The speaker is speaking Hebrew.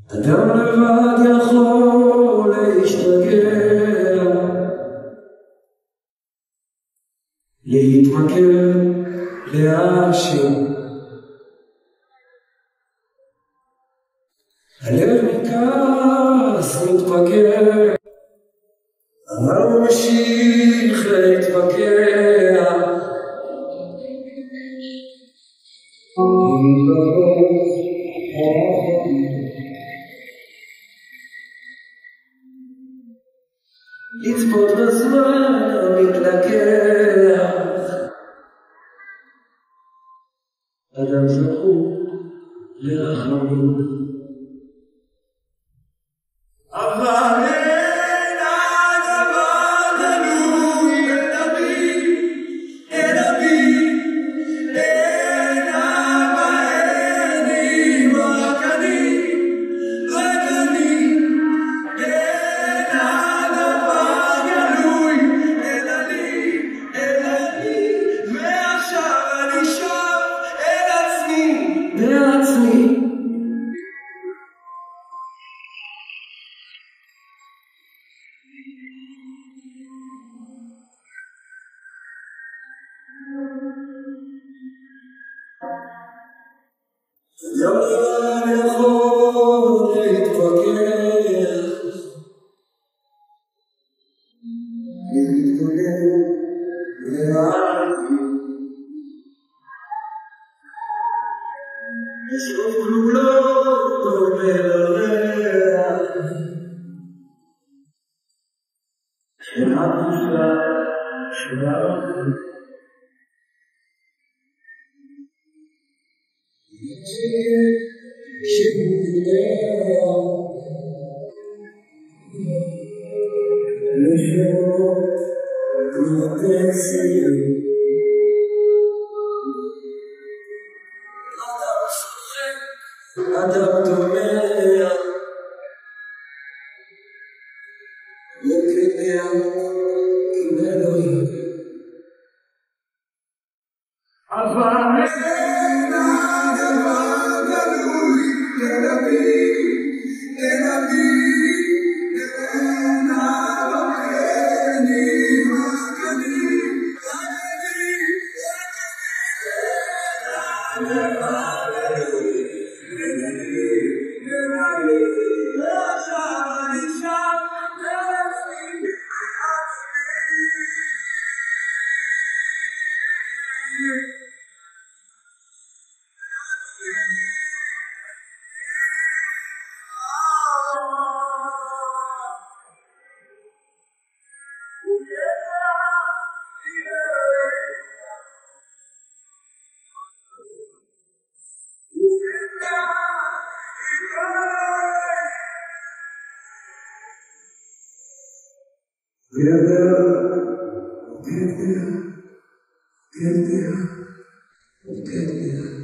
אדם לבד יכול להשתגע, להתמכר לאנשים. הלב מכעס מתפקר, אבל הוא ממשיך להתווכח. לצפות בזמן המתלקח, אדם זקוק לרחמים. אבל אין הדבר תלוי בנביא, אין נביא, אין אבא, אין אמא, רק אני, אין הדבר גלוי, אלא לי, ועכשיו אני שב אל עצמי, בעצמי. אדם יכול להתווכח, להתגונן לאנשים. לשרוף גלולות ולריח של הבושה שלנו. אדם דומע וקטע עם אלוהים, אבל אין הדבר גלוי, אין נביא, אין אבא, אין אמא, רק אני, אין הדבר גלוי, ועכשיו אני שב לעצמי. Get there.